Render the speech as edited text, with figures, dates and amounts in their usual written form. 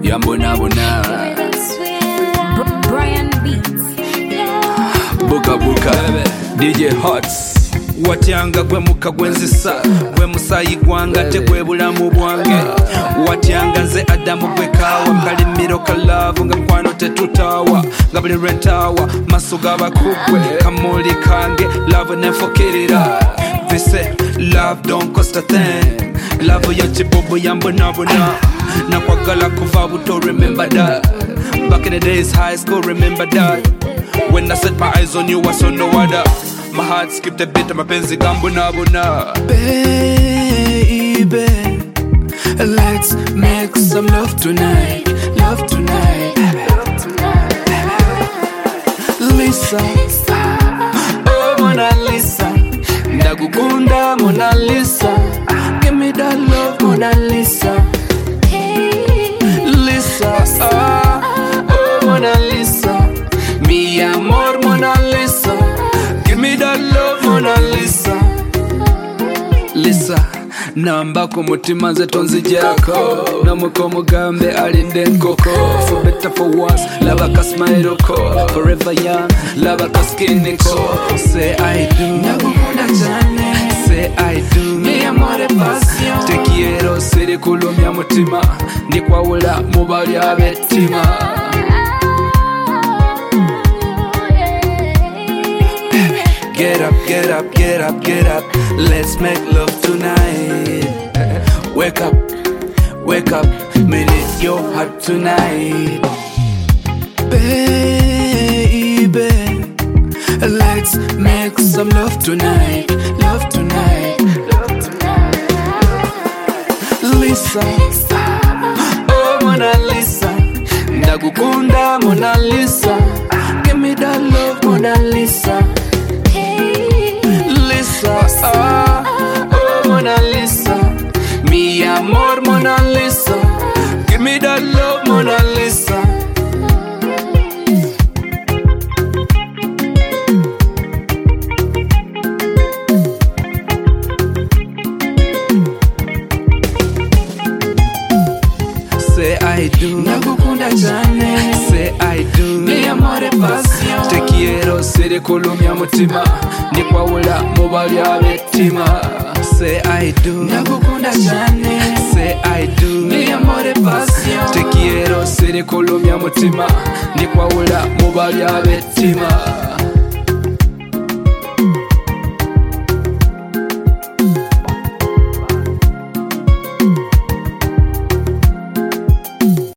Yambona Brian Beats. Buka DJ Hots Watyanga gwe muka gwenzisa gwe musayi gwanga te gwe bulamu bwange Watyanga nze Adamu gwe kawa kalimiro ka love nga kwano tetutawa nga buli rentawa maso gabakugwe kamuli kange love nefukirira They say love don't cost a thing Love ya chibobo yambona nakwagala kuva buto remember that Back in the days high school remember that When I set my eyes on you I saw no other My heart skipped a bit, mapenzi gambona. Baby, let's make some love tonight. Love tonight. Lisa, oh Mona Lisa, ndagukunda Mona Lisa. Give me that love Mona Lisa. Lisa, oh Mona Lisa, mi amor Mona Lisa. Give me that love Mona Lisa. Lisa, namba ku mutima nze tonzijako Namuko mugambe alinde nkoko For better for worse, laba ka smile ko Forever young, laba ka skin ko Say I do, nakukunda cyane Say I do, mi amore passion Te quiero, siri kulumya mutima Ndikwawula mubali abetima Get up, get up, get up, get up. Let's make love tonight. Wake up, me need your heart tonight. Baby, let's make some love tonight. Love tonight. Lisa, oh Mona Lisa, ndagukunda Mona Lisa. Give me that love Mona Lisa. Lisa, oh Mona Lisa, mi amor Mona Lisa. Give me that love Mona Lisa. Say I do, nakukunda cyane. Say I do, mi amore passion. Te quiero, siri kulumya mutima. Ndikwawula mubali abetima. Say I do, nakukunda cyane. Say I do, mi amore passion. Te quiero, siri kulumya mutima. Ndikwawula mubali abetima.